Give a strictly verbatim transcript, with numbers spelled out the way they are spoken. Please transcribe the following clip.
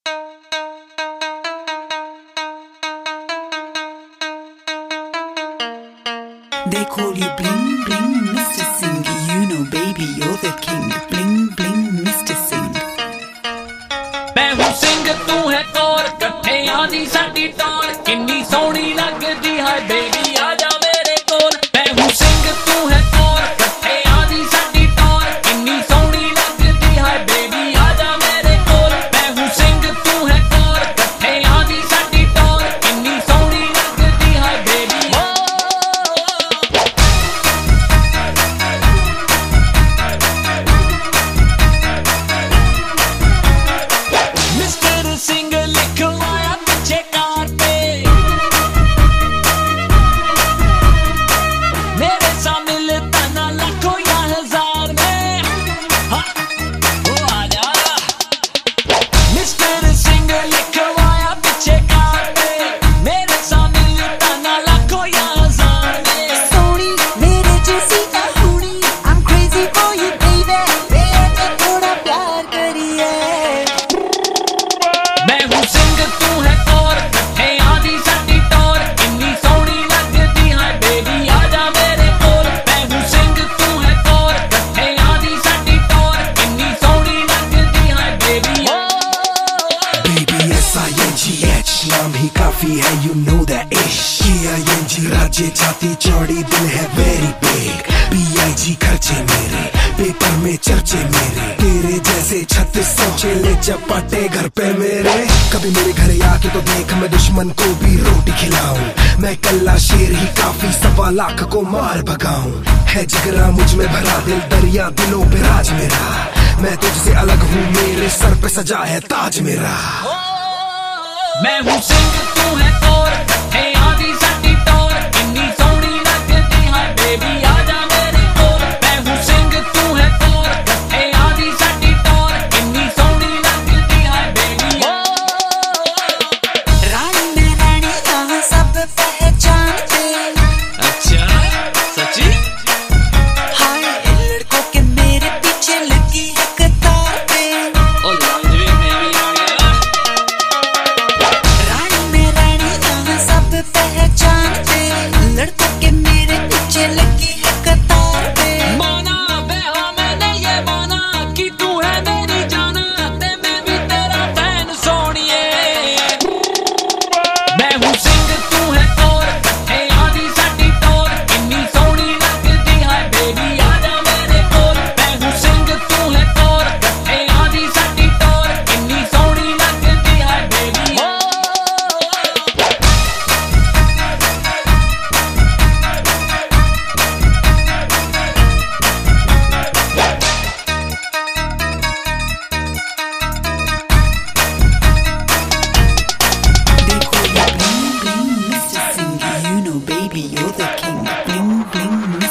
They call you bling bling Mister Singh. You know baby you're the king. Bling bling Mister Singh. मैं हूँ सिंह तू है कौर, कट्ठे आधी साडी टौर, किन्नी सोहनी लगदी है बेबी आजा मेरे कोल। मैं हूँ सिंह तू है कौर, कट्ठे आधी साडी टौर, किन्नी सोहनी लगदी है बेबी आजा मेरे कोल। मैं हूँ सिंह तू है कौर, कट्ठे आधी साडी टौर, किन्नी सोहनी लगदी है बेबी। मिस्टर सिंह लिखवाया पीछे कार पे, मेरे सा मिलता ना लाखों या हजार में। हाँ, वो आजा। मिस्टर सिंह लिखवाया पीछे कार पे, मेरे सा मिलता ना लाखों या हजार में। सोनी मेरे जैसी अहूनी, I'm crazy for you baby. बेटे थोड़ा प्यार करिए। मैं हूँ सिंह तू है कौर, कट्ठे आधी साडी टौर, किन्नी सोहनी लगदी है बेबी आजा मेरे कोल। मैं हूँ सिंह तू है कौर, कट्ठे आधी साडी टौर, किन्नी सोहनी लगदी है baby. Baby S I N G H नाम ही काफी है, you know that ish. K I N G राज्य छाती चौड़ी दिल है very big. B I G खर्चे मेरे, पेपर में चर्चे मेरे, तेरे जैसे छत्तीस सौ चेले चपाटे घर पे मेरे। कभी मेरे घर आके तो देख मैं दुश्मन को भी रोटी खिलाऊं, मैं कल्ला शेर ही काफी सवा लाख को मार भगाऊं। है जिगरा मुझ में भरा दिल दरिया दिलों पे राज मेरा, मैं तुझसे अलग हूँ मेरे सर पे सजा है ताज मेरा। मैं हूँ सिंह तू है कौर, कट्ठे आधी साडी टौर, किन्नी सोहनी लगदी है बेबी आजा मेरे कोल। मैं हूँ सिंह तू है कौर, कट्ठे आधी साडी टौर, किन्नी सोहनी लगदी है बेबी। रानी मैं रानी यहाँ सब पहचानते। अच्छा सच्ची? हाय इन लड़कों के मेरे पीछे लगी है कतार पे। ओ लॉन्जरी में भी आ गया। रानी मैं रानी यहाँ सब पहचानते, लड़कों के मेरे पीछे लगी है कतार पे। माना बेहा मैंने ये माना कि तू है मेरी जाना, ते मैं भी तेरा फैन सोनिए। मैं हूँ सिंह तू है कौर, कट्ठे आधी साडी टौर, किन्नी सोहनी लगदी है बेबी आजा मेरे कोल। मैं हूँ सिंह तू है कौर, कट्ठे आधी साडी टौर, किन्नी सोहनी लगदी है baby. They call you bling bling Mister Singh. You know baby you're the king. Bling bling